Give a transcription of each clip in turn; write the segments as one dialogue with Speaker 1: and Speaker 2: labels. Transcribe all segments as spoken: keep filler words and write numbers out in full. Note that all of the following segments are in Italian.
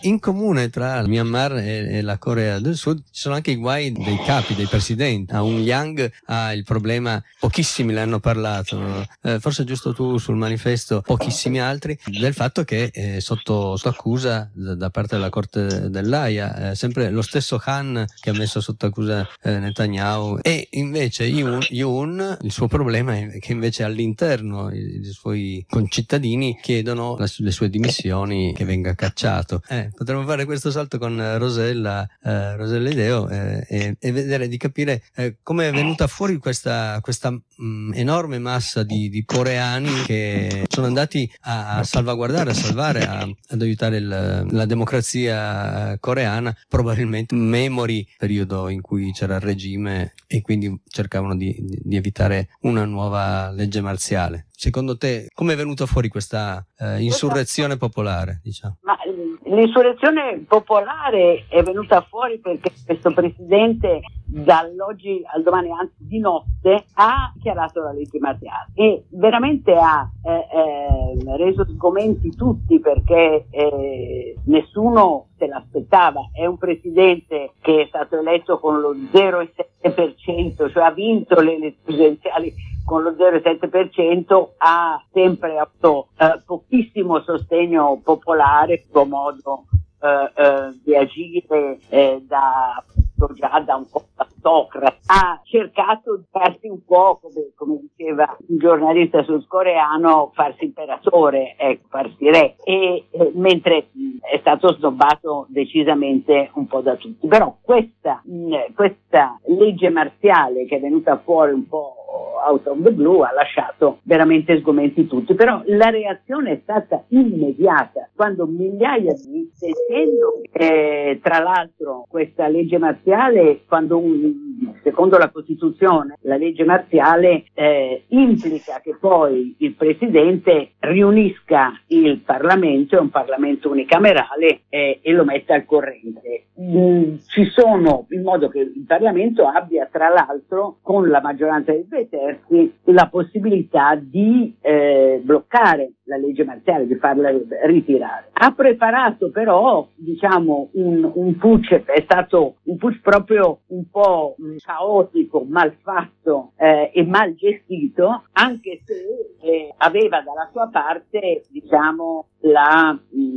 Speaker 1: In comune tra il Myanmar e, e la Corea del Sud ci sono anche i guai dei capi, dei presidenti. Aung Yang ha il problema, pochissimi le hanno parlato, eh, forse giusto tu sul manifesto, pochissimi altri, del fatto che è sotto, sotto accusa da, da parte della Corte dell'Aia, eh, sempre lo stesso Han che ha messo sotto accusa eh, Netanyahu, e invece Yoon, Yoon, il suo problema è che invece all'interno i, i suoi concittadini chiedono la, le sue dimissioni, che venga cacciato. Eh, potremmo fare questo salto con Rosella, eh, Rosella Ideo, eh, e, e vedere di capire eh, come è venuta fuori questa, questa mh, enorme massa di, di coreani che sono andati a, a salvaguardare, a salvare, a, ad aiutare il, la democrazia coreana, probabilmente memori periodo in cui c'era il regime e quindi cercavano di, di, di evitare una nuova legge marziale. Secondo te come è venuta fuori questa eh, insurrezione popolare, diciamo?
Speaker 2: Ma l'insurrezione popolare è venuta fuori perché questo presidente dall'oggi al domani, anzi di notte, ha dichiarato la legge marziale e veramente ha eh, eh, reso sgomenti tutti, perché eh, nessuno se l'aspettava. È un presidente che è stato eletto con lo zero virgola sette per cento, cioè ha vinto le elezioni presidenziali con lo zero virgola sette per cento, ha sempre avuto eh, pochissimo sostegno popolare, il suo modo eh, eh, di agire eh, da già da un po' autocrata, ha cercato di farsi un po', come, come diceva un giornalista sudcoreano, farsi imperatore, ecco, farsi re, e eh, mentre mh, è stato snobbato decisamente un po' da tutti. Però questa, mh, questa legge marziale che è venuta fuori un po' out of the blue ha lasciato veramente sgomenti tutti, però la reazione è stata immediata quando migliaia di, essendo eh, tra l'altro questa legge marziale, quando un, secondo la Costituzione la legge marziale eh, implica che poi il Presidente riunisca il Parlamento, è un Parlamento unicamerale, eh, e lo metta al corrente. Mm, ci sono, in modo che il Parlamento abbia tra l'altro con la maggioranza dei due terzi la possibilità di eh, bloccare la legge marziale, di farla ritirare. Ha preparato però, diciamo, un, un putsch, è stato un putsch proprio un po' mh, caotico, mal fatto eh, e mal gestito, anche se eh, aveva dalla sua parte, diciamo, la,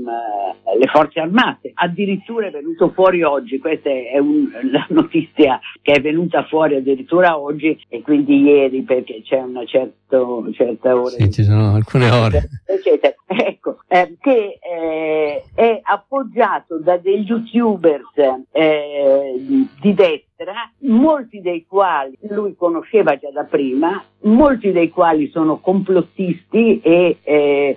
Speaker 2: mh, le forze armate. Addirittura è venuto fuori oggi, questa è un, la notizia che è venuta fuori addirittura oggi e quindi ieri, perché c'è una certo, certa ora.
Speaker 1: Sì, ci sono alcune ore.
Speaker 2: Eccetera. Ecco, eh, che eh, è appoggiato da degli youtubers eh, di, di destra, molti dei quali lui conosceva già da prima, molti dei quali sono complottisti e eh,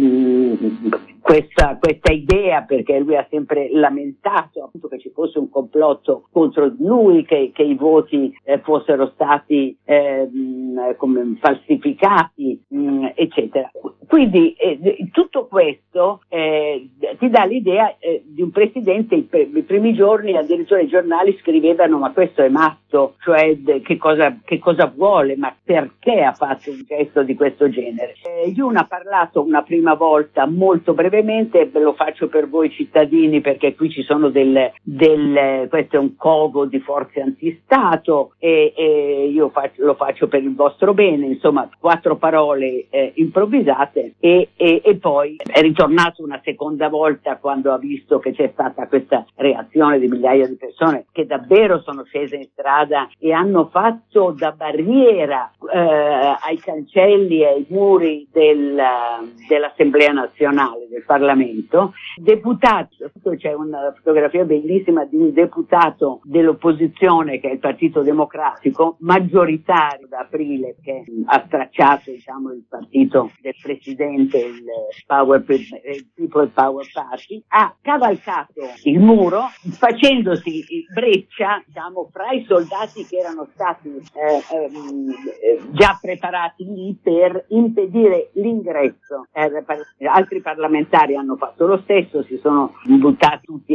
Speaker 2: mh, questa, questa idea, perché lui ha sempre lamentato appunto che ci fosse un complotto contro lui, che, che i voti eh, fossero stati eh, mh, come falsificati, mh, eccetera. Quindi eh, tutto questo eh, ti dà l'idea eh, di un presidente. I, pre- i primi giorni addirittura i giornali scrivevano: ma questo è matto, cioè de- che cosa che cosa vuole, ma perché ha fatto un gesto di questo genere? Eh, Yoon ha parlato una prima volta molto brevemente, ve lo faccio per voi cittadini perché qui ci sono del, del questo è un covo di forze antistato e, e io faccio, lo faccio per il vostro bene, insomma quattro parole eh, improvvisate. E, e, e poi è ritornato una seconda volta quando ha visto che c'è stata questa reazione di migliaia di persone che davvero sono scese in strada e hanno fatto da barriera eh, ai cancelli e ai muri del, dell'Assemblea nazionale, del Parlamento. Deputati, c'è una fotografia bellissima di un deputato dell'opposizione che è il Partito Democratico, maggioritario da aprile, che ha stracciato, diciamo, il partito del presidente, il Power, il People Power Party, ha cavalcato il muro facendosi breccia, diciamo, fra i soldati che erano stati eh, eh, già preparati lì per impedire l'ingresso. Eh, altri parlamentari hanno fatto lo stesso, si sono buttati tutti a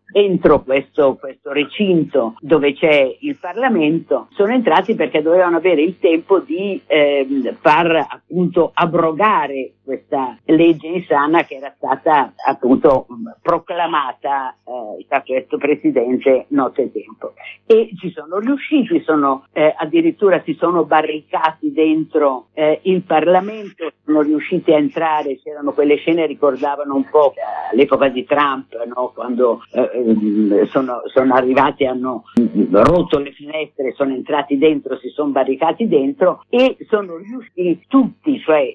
Speaker 2: dentro questo, questo recinto dove c'è il Parlamento. Sono entrati perché dovevano avere il tempo di eh, far appunto abrogare questa legge insana che era stata appunto proclamata eh, da questo presidente nottetempo. E ci sono riusciti, sono eh, addirittura si sono barricati dentro eh, il Parlamento, sono riusciti a entrare. C'erano quelle scene, ricordavano un po' eh, l'epoca di Trump, no? Quando eh, sono, sono arrivati, hanno rotto le finestre, sono entrati dentro, si sono barricati dentro e sono riusciti tutti, cioè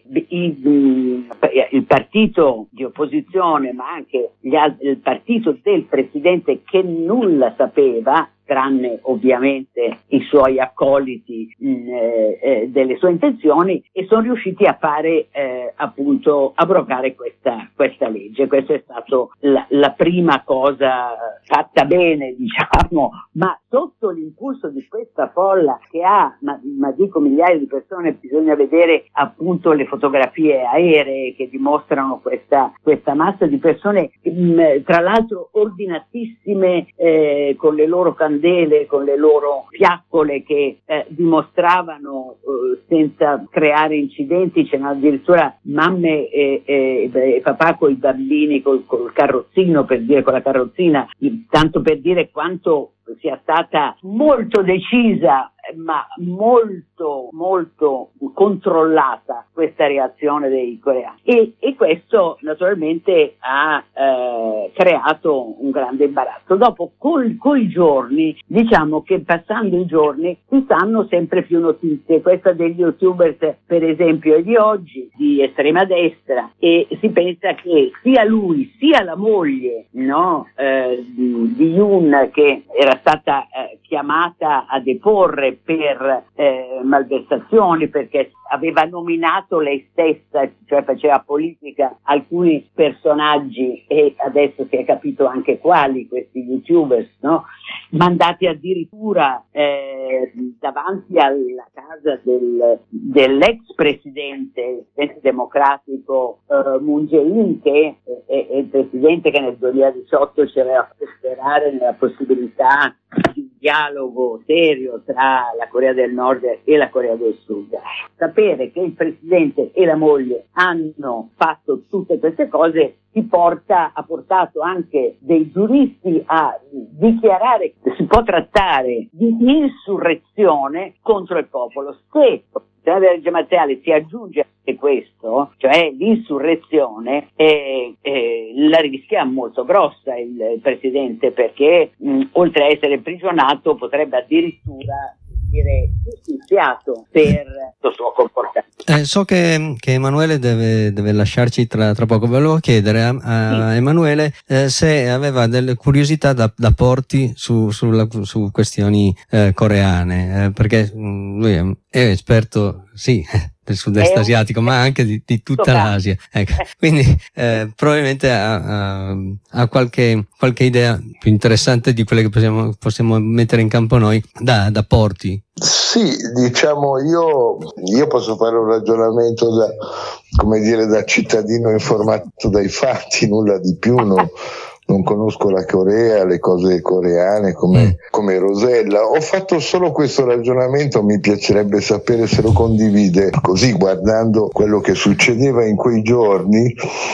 Speaker 2: i, il partito di opposizione ma anche gli altri, il partito del presidente che nulla sapeva, tranne ovviamente i suoi accoliti mh, eh, delle sue intenzioni, e sono riusciti a fare eh, appunto abrogare questa, questa legge. Questa è stata la, la prima cosa fatta bene, diciamo, ma sotto l'impulso di questa folla che ha, ma, ma dico migliaia di persone, bisogna vedere appunto le fotografie aeree che dimostrano questa, questa massa di persone, mh, tra l'altro ordinatissime, eh, con le loro candele, con le loro fiaccole che eh, dimostravano eh, senza creare incidenti. C'erano addirittura mamme e, e, e papà con i bambini col, col carrozzino, per dire, con la carrozzina, tanto per dire quanto sia stata molto decisa ma molto molto controllata questa reazione dei coreani, e, e questo naturalmente ha eh, creato un grande imbarazzo. Dopo col, coi giorni, diciamo che passando i giorni si sanno sempre più notizie. Questa degli youtubers per esempio è di oggi, di estrema destra, e si pensa che sia lui sia la moglie, no, eh, di Yoon, che era stata eh, chiamata a deporre per eh, malversazioni perché aveva nominato lei stessa, cioè faceva politica, alcuni personaggi, e adesso si è capito anche quali, questi youtubers, no? Mandati addirittura eh, davanti alla casa del, dell'ex presidente, presidente democratico eh, Moon Jae-in, che è, è il presidente che nel duemiladiciotto ci aveva fatto sperare nella possibilità di un dialogo serio tra la Corea del Nord e la Corea del Sud. Sapere che il presidente e la moglie hanno fatto tutte queste cose si porta, ha portato anche dei giuristi a dichiarare che si può trattare di insurrezione contro il popolo. Se la legge marziale si aggiunge anche questo, cioè l'insurrezione, eh, eh, la rischia molto grossa il, il presidente, perché mh, oltre a essere imprigionato potrebbe addirittura essere giustiziato per il suo comportamento.
Speaker 1: Eh, so che, che Emanuele deve, deve lasciarci tra, tra poco. Volevo chiedere a, a sì. Emanuele eh, se aveva delle curiosità da, da porti su, sulla, su questioni eh, coreane, eh, perché mh, lui è, è esperto, sì, del sud-est asiatico, ma anche di, di tutta l'Asia. Ecco. Quindi eh, probabilmente ha, ha, ha qualche, qualche idea più interessante di quelle che possiamo, possiamo mettere in campo noi da, da porti.
Speaker 3: Sì, diciamo io, io posso fare un ragionamento da, come dire, da cittadino informato dai fatti, nulla di più, no? Non conosco la Corea, le cose coreane come, come Rosella. Ho fatto solo questo ragionamento, mi piacerebbe sapere se lo condivide. Così, guardando quello che succedeva in quei giorni,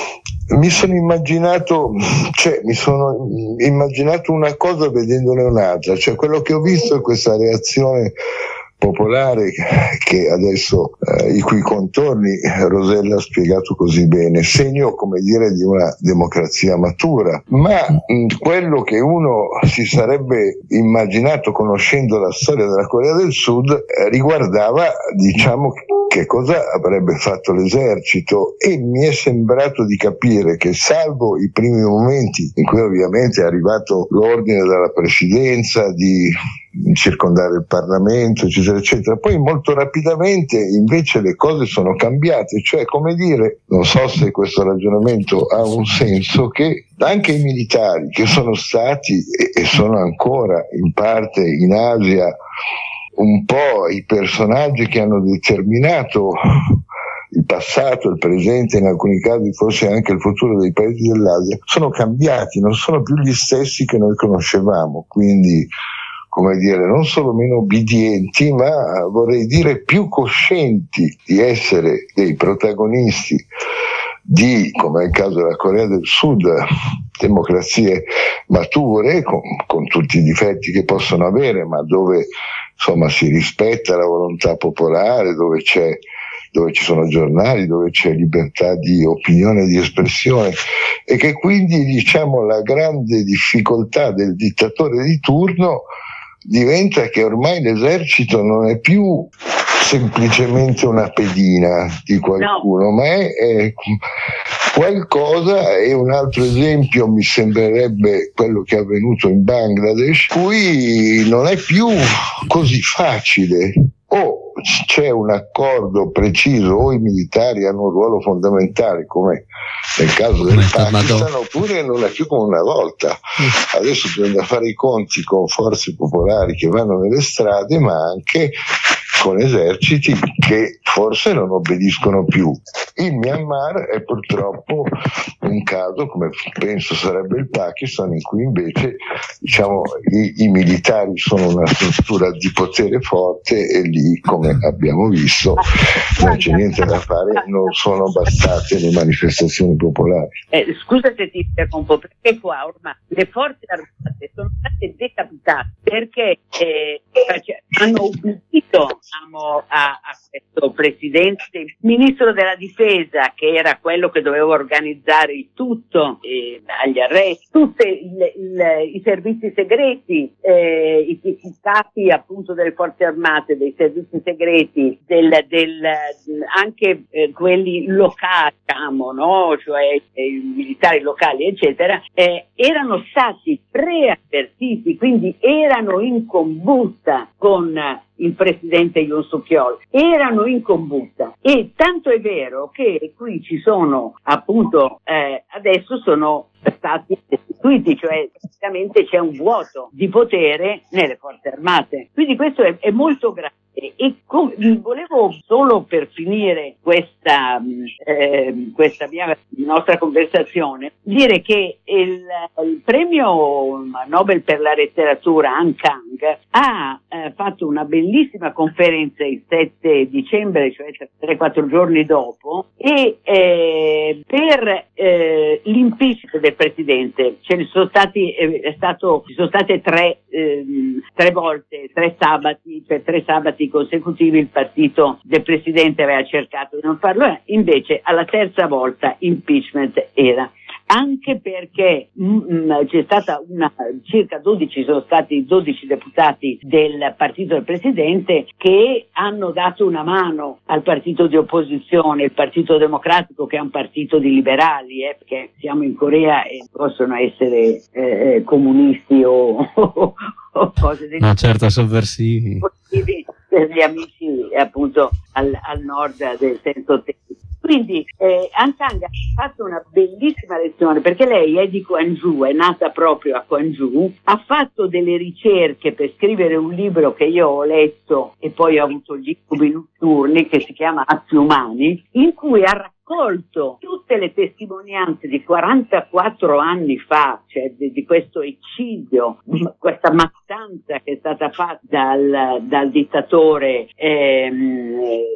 Speaker 3: mi sono immaginato, cioè mi sono immaginato una cosa vedendone un'altra, cioè quello che ho visto è questa reazione popolare che adesso eh, i cui contorni Rosella ha spiegato così bene, segno, come dire, di una democrazia matura, ma mh, quello che uno si sarebbe immaginato conoscendo la storia della Corea del Sud eh, riguardava, diciamo, che cosa avrebbe fatto l'esercito, e mi è sembrato di capire che, salvo i primi momenti in cui ovviamente è arrivato l'ordine dalla presidenza di circondare il Parlamento, eccetera, eccetera, poi molto rapidamente invece le cose sono cambiate, cioè, come dire, non so se questo ragionamento ha un senso, che anche i militari che sono stati e sono ancora in parte in Asia un po' i personaggi che hanno determinato il passato, il presente, in alcuni casi forse anche il futuro dei paesi dell'Asia, sono cambiati, non sono più gli stessi che noi conoscevamo, quindi come dire, non solo meno obbedienti, ma vorrei dire più coscienti di essere dei protagonisti di, come è il caso della Corea del Sud, democrazie mature, con, con tutti i difetti che possono avere, ma dove insomma si rispetta la volontà popolare, dove c'è dove ci sono giornali, dove c'è libertà di opinione e di espressione, e che quindi, diciamo, la grande difficoltà del dittatore di turno diventa che ormai l'esercito non è più semplicemente una pedina di qualcuno, no, ma è, è qualcosa. E un altro esempio mi sembrerebbe quello che è avvenuto in Bangladesh, cui non è più così facile. O c'è un accordo preciso, o i militari hanno un ruolo fondamentale, come nel caso del Pakistan, oppure non è più come una volta. Adesso bisogna fare i conti con forze popolari che vanno nelle strade, ma anche con eserciti che forse non obbediscono più. Il Myanmar è purtroppo un caso, come penso sarebbe il Pakistan, in cui invece, diciamo, i, i militari sono una struttura di potere forte, e lì, come abbiamo visto, non c'è niente da fare, non sono bastate le manifestazioni popolari.
Speaker 2: Eh, scusa se ti interrompo, perché qua ormai le forze armate sono state decapitate perché eh, hanno ubbidito a, a questo presidente, il ministro della difesa, che era quello che doveva organizzare il tutto, eh, agli arresti, tutti i servizi segreti, eh, i, i capi appunto delle forze armate, dei servizi segreti, del, del, anche eh, quelli locali, diciamo, no? Cioè eh, i militari locali, eccetera, eh, erano stati preavvertiti, quindi erano in combutta con il presidente Yoon Suk-yeol, erano in combutta, e tanto è vero che qui ci sono appunto eh, adesso sono stati destituiti, cioè praticamente c'è un vuoto di potere nelle forze armate, quindi questo è, è molto grave. E com- volevo solo, per finire questa eh, questa mia nostra conversazione, dire che il, il premio Nobel per la letteratura Han Kang ha eh, fatto una bellissima conferenza il sette dicembre, cioè tre quattro giorni dopo, e eh, per eh, l'impeachment del presidente ce ne sono stati eh, è stato ci sono state tre eh, tre volte tre sabati per tre sabati consecutivi il partito del presidente aveva cercato di non farlo, invece alla terza volta impeachment era. Anche perché mh, c'è stata una circa dodici sono stati dodici deputati del partito del presidente che hanno dato una mano al partito di opposizione, il Partito Democratico, che è un partito di liberali, eh, perché siamo in Corea e possono essere eh, comunisti o, o, o cose del
Speaker 1: no, certo, sovversivi
Speaker 2: per gli amici appunto al, al nord del senso tecnico. Quindi eh, Han Kang ha fatto una bellissima lezione, perché lei è di Gwangju, è nata proprio a Gwangju, ha fatto delle ricerche per scrivere un libro che io ho letto e poi ho avuto gli incubi notturni, che si chiama Atti Umani, in cui ha raccolto tutte le testimonianze di quarantaquattro anni fa, cioè di, di questo eccidio, questa mattanza che è stata fatta dal, dal dittatore ehm,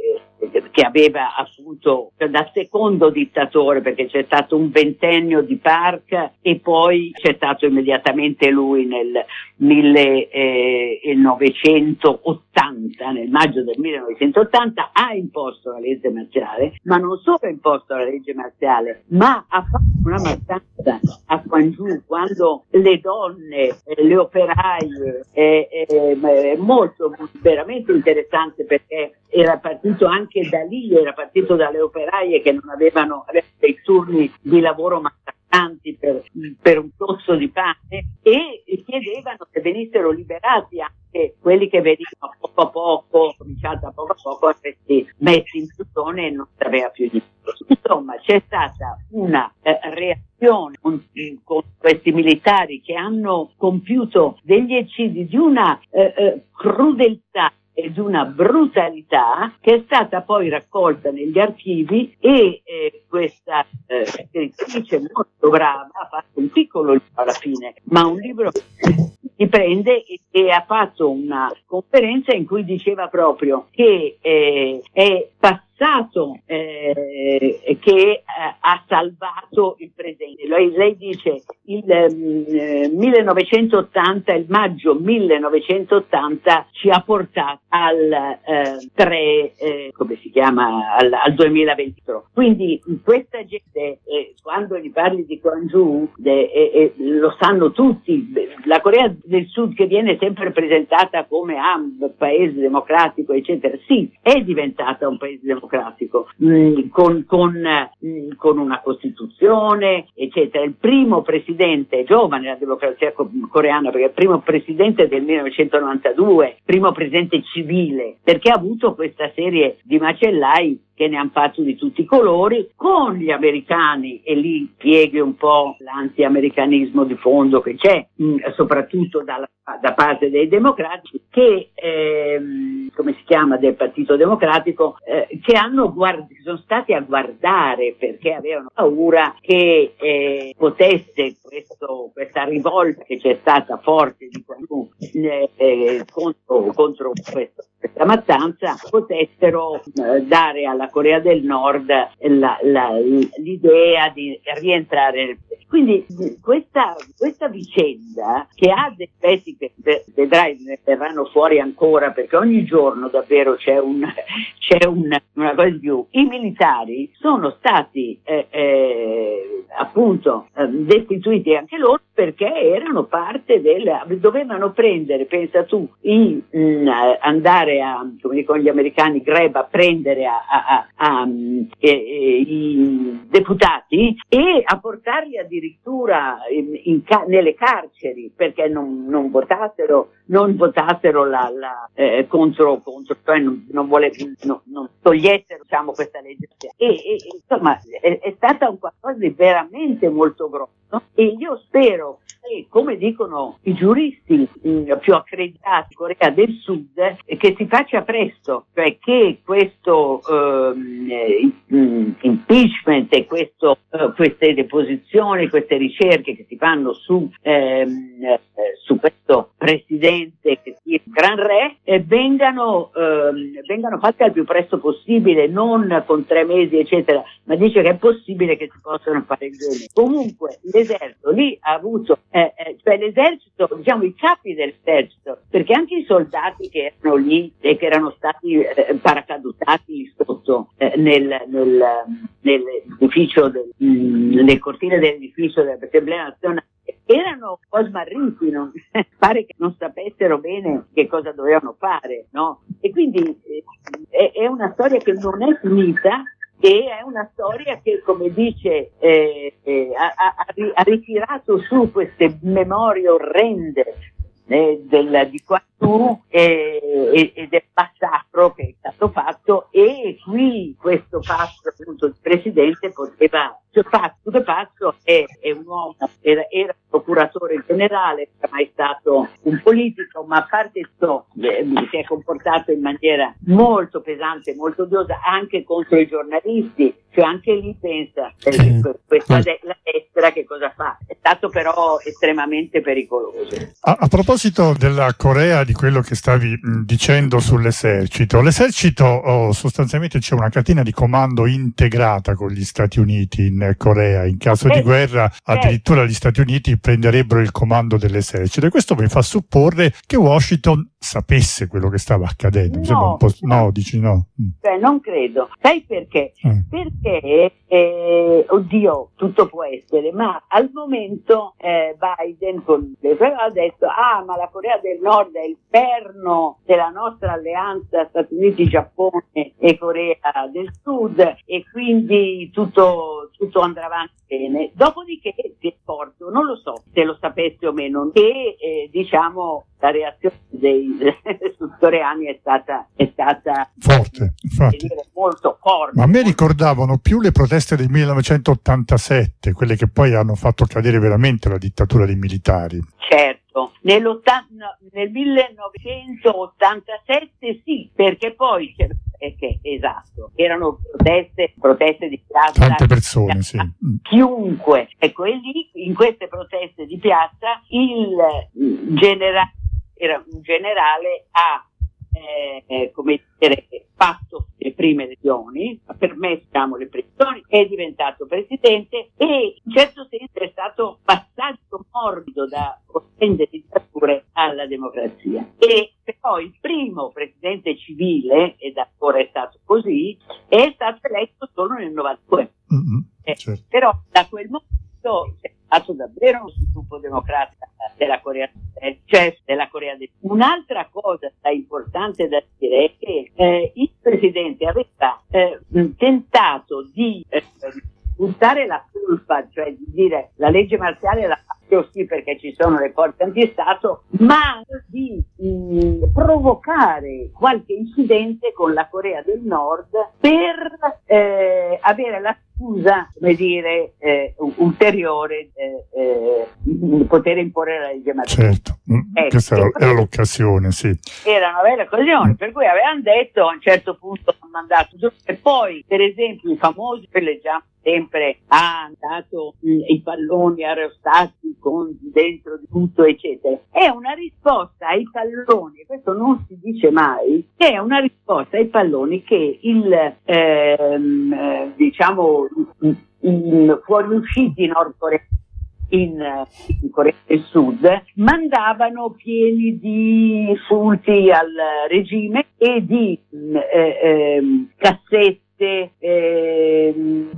Speaker 2: che aveva appunto da secondo dittatore, perché c'è stato un ventennio di Park e poi c'è stato immediatamente lui nel millenovecentottanta, nel maggio del millenovecentottanta ha imposto la legge marziale, ma non solo ha imposto la legge marziale, ma ha fatto una mattanza a Gwangju, quando le donne, le operaie, è, è, è molto veramente interessante, perché era partito anche da lì, era partito dalle operaie che non avevano, avevano dei turni di lavoro massacranti per, per un tosto di pane, e chiedevano che venissero liberati anche quelli che venivano poco a poco, cominciato a poco a poco a essere messi in prigione e non si aveva più niente. Insomma, c'è stata una eh, reazione con, con questi militari che hanno compiuto degli eccidi di una eh, eh, crudeltà e di una brutalità che è stata poi raccolta negli archivi e eh, questa eh, scrittrice molto brava ha fatto un piccolo libro alla fine, ma un libro si prende e, e ha fatto una conferenza in cui diceva proprio che eh, è passato eh, che eh, ha salvato il presente. Lei, lei dice il eh, millenovecentottanta, il maggio millenovecentottanta ci ha portato al eh, tre, eh, come si chiama, al, al duemilaventi. Quindi questa gente, eh, quando gli parli di Gwangju, eh, eh, lo sanno tutti. La Corea del Sud, che viene sempre presentata come ah, un paese democratico, eccetera, sì, è diventata un paese democratico, mh, con, con, mh, con una costituzione, eccetera. Il primo presidente giovane della democrazia coreana, perché è il primo presidente del millenovecentonovantadue, primo presidente civile, perché ha avuto questa serie di macellai che ne hanno fatto di tutti i colori, con gli americani, e lì pieghi un po' l'anti-americanismo di fondo che c'è, mh, soprattutto dalla, da parte dei democratici, che ehm, come si chiama, del Partito Democratico, eh, che hanno guard- sono stati a guardare perché avevano paura che eh, potesse questo, questa rivolta che c'è stata forte di qualcuno eh, eh, contro, contro questo, questa mattanza, potessero eh, dare alla Corea del Nord la, la, l'idea di rientrare nel paese. Quindi questa, questa vicenda, che ha dei pezzi che vedrai ne verranno fuori ancora, perché ogni giorno davvero c'è, un, c'è un, una cosa di più. I militari sono stati eh, eh, appunto eh, destituiti anche loro perché erano parte del, dovevano prendere, pensa tu, i, mh, andare a, come dicono gli americani, grab, a prendere a, a, a, a eh, eh, i deputati e a portarli addirittura in, in, nelle carceri perché non, non votassero, non votassero la, la, eh, contro, contro, cioè non, non, vole, no, non togliessero, diciamo, questa legge. E, e insomma è, è stata un qualcosa di veramente molto grosso. E io spero che, come dicono i giuristi mh, più accreditati in Corea del Sud, eh, che si faccia presto, cioè che questo ehm, impeachment e questo, eh, queste deposizioni, queste ricerche che si fanno su, ehm, eh, su questo presidente che sia il Gran Re eh, vengano, ehm, vengano fatte al più presto possibile, non con tre mesi eccetera, ma dice che è possibile che si possano fare in due mesi. Comunque l'esercito lì ha avuto, eh, eh, cioè l'esercito, diciamo i capi dell'esercito, perché anche i soldati che erano lì e che erano stati eh, paracadutati lì sotto eh, nel, nel, nell'edificio, del, mh, nel cortile dell'edificio dell'Assemblea nazionale, erano un po' smarriti, non, pare che non sapessero bene che cosa dovevano fare, no? E quindi eh, è, è una storia che non è finita, e è una storia che, come dice, eh, eh, ha, ha, ha ritirato su queste memorie orrende eh, del, di Gwangju e, e, e del massacro che è stato fatto, e qui questo pazzo, appunto, il presidente poteva, cioè pazzo che pazzo è, è un uomo, era, era procuratore generale, non è mai stato un politico, ma a parte ciò eh, si è comportato in maniera molto pesante, molto odiosa anche contro i giornalisti, cioè anche lì pensa eh, questa de- la destra che cosa fa, è stato però estremamente pericoloso.
Speaker 4: A, a proposito della Corea, di quello che stavi mh, dicendo sull'esercito, l'esercito oh, sostanzialmente c'è una catena di comando integrata con gli Stati Uniti in Corea, in caso eh, di guerra addirittura eh. gli Stati Uniti prenderebbero il comando dell'esercito, e questo mi fa supporre che Washington sapesse quello che stava accadendo.
Speaker 2: No,
Speaker 4: un po'... no dici no?
Speaker 2: Cioè, non credo. Sai perché? Mm. Perché, eh, oddio, tutto può essere, ma al momento eh, Biden con, ha detto, ah, ma la Corea del Nord è il perno della nostra alleanza Stati Uniti, Giappone e Corea del Sud, e quindi tutto, tutto andrà avanti bene. Dopodiché si è accorto, non lo so se lo sapesse o meno, che eh, diciamo la reazione dei sudcoreani è stata, è stata
Speaker 4: forte, infatti.
Speaker 2: Dire, molto forte.
Speaker 4: Ma a me ricordavano più le proteste del millenovecentottantasette, quelle che poi hanno fatto cadere veramente la dittatura dei militari.
Speaker 2: Certo, Nell'ottanta, nel millenovecentottantasette sì, perché poi c'era, eh, che, esatto, erano proteste, proteste di piazza.
Speaker 4: Tante persone, sì.
Speaker 2: Chiunque. Ecco, e lì, in queste proteste di piazza, il generale, era un generale ha Eh, eh, come dire, fatto le prime elezioni, ha permesso diciamo, le prime elezioni, è diventato presidente e in certo senso è stato passaggio morbido da orrende dittature alla democrazia. E però il primo presidente civile, ed ancora è stato così, è stato eletto solo nel novantadue.
Speaker 4: Mm-hmm,
Speaker 2: eh,
Speaker 4: certo.
Speaker 2: Però da quel momento c'è stato davvero uno sviluppo democratico della Corea del cioè della Corea del Sud. Un'altra cosa importante da dire è che eh, il presidente aveva eh, tentato di eh, buttare la colpa, cioè di dire la legge marziale la faccio sì perché ci sono le forze antistato, ma di mh, provocare qualche incidente con la Corea del Nord per eh, avere la scusa, come dire, eh, ulteriore eh, eh, di poter imporre la legge marziale.
Speaker 4: Certo,
Speaker 2: ecco,
Speaker 4: questa era, era l'occasione, sì.
Speaker 2: Era una bella occasione, mm. per cui avevano detto a un certo punto hanno mandato e poi, per esempio, i famosi, leggiamo sempre, ha dato mh, i palloni aerostatici con dentro di tutto, eccetera. È una risposta ai palloni, questo non si dice mai, è una risposta ai palloni che il, ehm, eh, diciamo, i fuoriusciti nordcoreani in, in Corea del Sud mandavano pieni di insulti al regime e di eh, eh, cassette, Eh,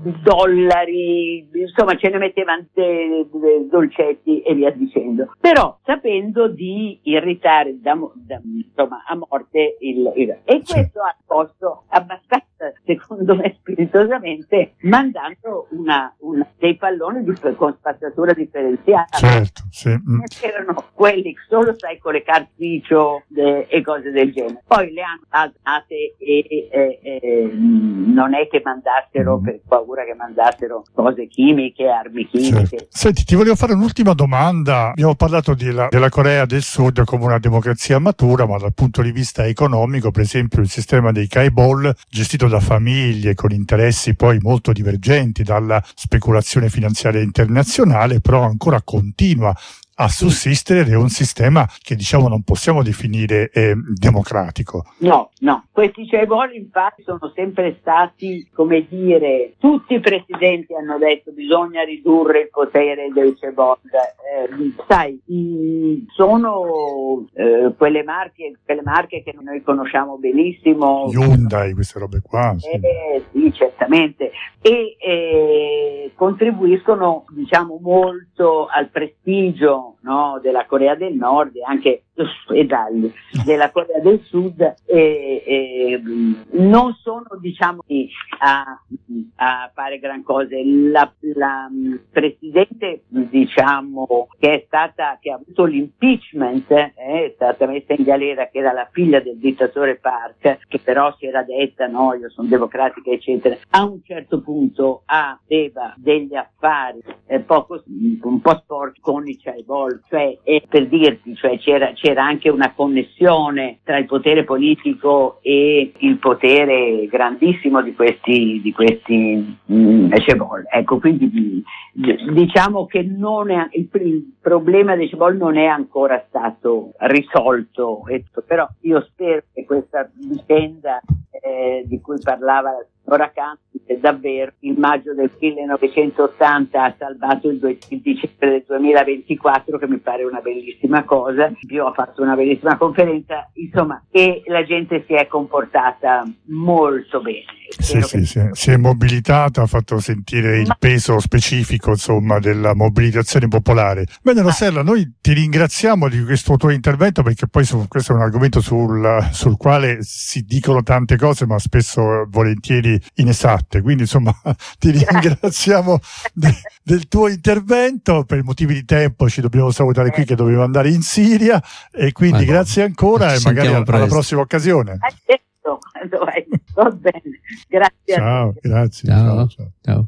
Speaker 2: dollari, insomma ce ne mettevano de, de, dolcetti e via dicendo, però sapendo di irritare da, da, insomma, a morte il, il e questo ha posto abbastanza, secondo me spiritosamente, mandando una, una dei palloni di, con spazzatura differenziata.
Speaker 4: Certo, sì. Mm.
Speaker 2: Erano quelli solo sai con le cartuccio de, e cose del genere, poi le hanno alzate e eh, eh, non è che mandassero, mm. per paura che mandassero cose chimiche, armi chimiche.
Speaker 4: Certo. Senti, ti volevo fare un'ultima domanda. Abbiamo parlato di la, della Corea del Sud come una democrazia matura, ma dal punto di vista economico, per esempio, il sistema dei Chaebol, gestito da famiglie con interessi poi molto divergenti dalla speculazione finanziaria internazionale, però ancora continua a sussistere ed è un sistema che diciamo non possiamo definire eh, democratico.
Speaker 2: No, no. Questi Chaebol infatti sono sempre stati, come dire, tutti i presidenti hanno detto bisogna ridurre il potere dei Chaebol. Eh, sai, mh, sono eh, quelle marche, quelle marche che noi conosciamo benissimo.
Speaker 4: Hyundai, queste robe qua. Sì,
Speaker 2: eh, sì certamente. E eh, contribuiscono, diciamo, molto al prestigio, no, della Corea del Nord e anche e dagli, della Corea del Sud e, e, non sono diciamo a, a fare gran cose. La, la presidente diciamo che è stata che ha avuto l'impeachment eh, è stata messa in galera, che era la figlia del dittatore Park, che però si era detta no, io sono democratica eccetera. A un certo punto aveva degli affari eh, poco un po' sporchi con i Chaebol, cioè eh, per dirti, cioè c'era c'era anche una connessione tra il potere politico e il potere grandissimo di questi di questi mh, Chaebol. Ecco, quindi diciamo che non è, il, il problema dei Chaebol non è ancora stato risolto, però io spero che questa vicenda eh, di cui parlava la signora Canti, che davvero il maggio del millenovecentottanta ha salvato il, due, il dicembre del duemilaventiquattro, che mi pare una bellissima cosa. Io ho fatto una bellissima conferenza, insomma, e la gente si è comportata molto bene.
Speaker 4: Sì, sì, sì, si è mobilitata, ha fatto sentire il peso specifico, insomma, della mobilitazione popolare. Bene, Rossella, noi ti ringraziamo di questo tuo intervento, perché poi su, questo è un argomento sul, sul quale si dicono tante cose, ma spesso volentieri inesatte, quindi insomma ti ringraziamo de, del tuo intervento. Per motivi di tempo ci dobbiamo salutare qui, che dobbiamo andare in Siria, e quindi allora, grazie ancora e magari alla presto. prossima occasione.
Speaker 2: Va bene, grazie.
Speaker 4: Ciao, grazie.
Speaker 1: Ciao.
Speaker 4: Ciao, ciao.
Speaker 1: Ciao.